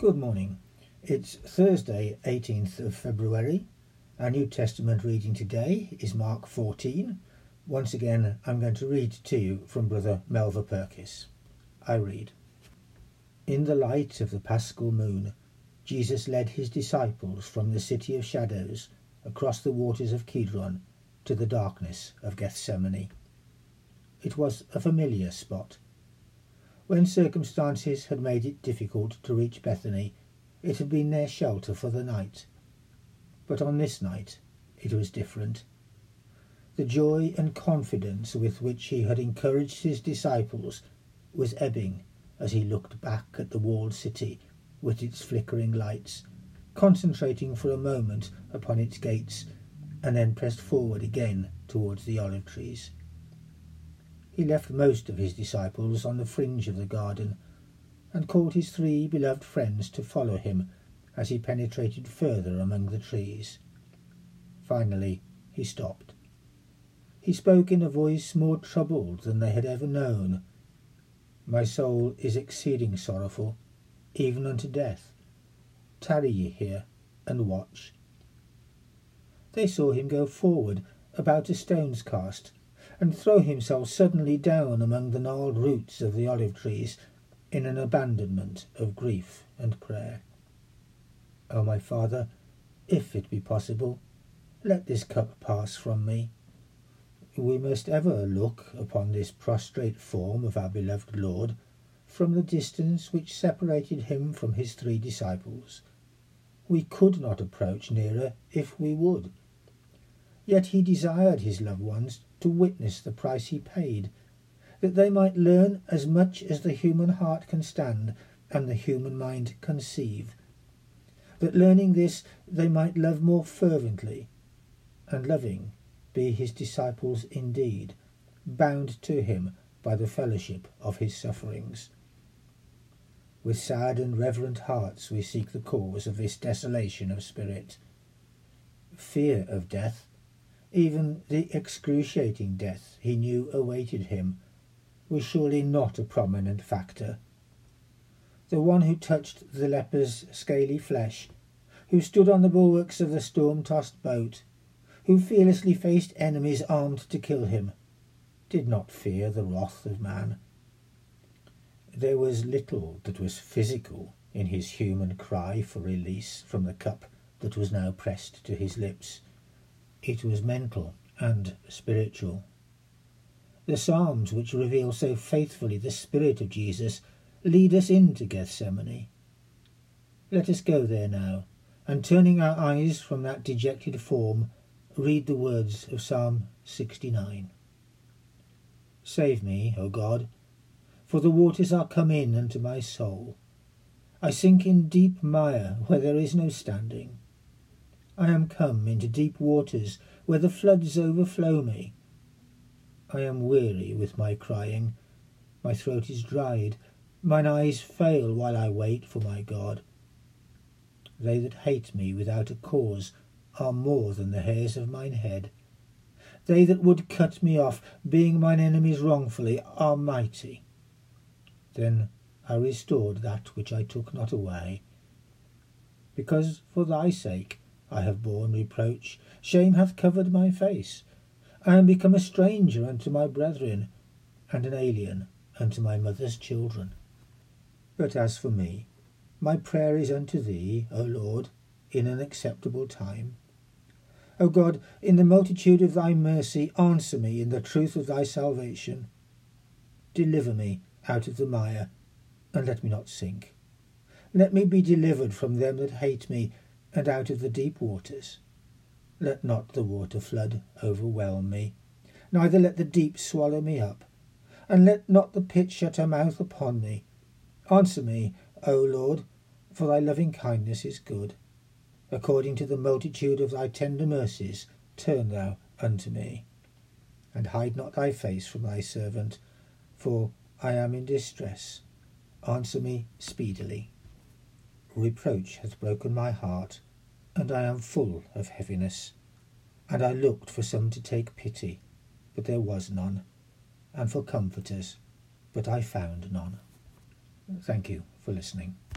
Good morning. It's Thursday, 18th of February. Our New Testament reading today is Mark 14. Once again, I'm going to read to you from Brother Melva Purkis. I read. In the light of the Paschal moon, Jesus led his disciples from the city of shadows across the waters of Kidron to the darkness of Gethsemane. It was a familiar spot. When circumstances had made it difficult to reach Bethany, it had been their shelter for the night. But on this night it was different. The joy and confidence with which he had encouraged his disciples was ebbing as he looked back at the walled city with its flickering lights, concentrating for a moment upon its gates, and then pressed forward again towards the olive trees. He left most of his disciples on the fringe of the garden, and called his 3 beloved friends to follow him as he penetrated further among the trees. Finally he stopped. He spoke in a voice more troubled than they had ever known. "My soul is exceeding sorrowful, even unto death. Tarry ye here, and watch." They saw him go forward about a stone's cast, and throw himself suddenly down among the gnarled roots of the olive trees in an abandonment of grief and prayer. "O my Father, if it be possible, let this cup pass from me." We must ever look upon this prostrate form of our beloved Lord from the distance which separated him from his 3 disciples. We could not approach nearer if we would. Yet he desired his loved ones to witness the price he paid, that they might learn as much as the human heart can stand and the human mind conceive, that learning this they might love more fervently, and loving be his disciples indeed, bound to him by the fellowship of his sufferings. With sad and reverent hearts we seek the cause of this desolation of spirit. Fear of death, even the excruciating death he knew awaited him, was surely not a prominent factor. The one who touched the leper's scaly flesh, who stood on the bulwarks of the storm-tossed boat, who fearlessly faced enemies armed to kill him, did not fear the wrath of man. There was little that was physical in his human cry for release from the cup that was now pressed to his lips. It was mental and spiritual. The Psalms, which reveal so faithfully the spirit of Jesus, lead us into Gethsemane. Let us go there now, and turning our eyes from that dejected form, read the words of Psalm 69. "Save me, O God, for the waters are come in unto my soul. I sink in deep mire where there is no standing. I am come into deep waters where the floods overflow me. I am weary with my crying, my throat is dried, mine eyes fail while I wait for my God. They that hate me without a cause are more than the hairs of mine head. They that would cut me off, being mine enemies wrongfully, are mighty. Then I restored that which I took not away. Because for thy sake I have borne reproach, shame hath covered my face. I am become a stranger unto my brethren, and an alien unto my mother's children. But as for me, my prayer is unto thee, O Lord, in an acceptable time. O God, in the multitude of thy mercy, answer me in the truth of thy salvation. Deliver me out of the mire, and let me not sink. Let me be delivered from them that hate me, and out of the deep waters. Let not the water flood overwhelm me, neither let the deep swallow me up, and let not the pit shut her mouth upon me. Answer me, O Lord, for thy loving kindness is good. According to the multitude of thy tender mercies, turn thou unto me. And hide not thy face from thy servant, for I am in distress. Answer me speedily. Reproach hath broken my heart, and I am full of heaviness. And I looked for some to take pity, but there was none, and for comforters, but I found none. Thank you for listening.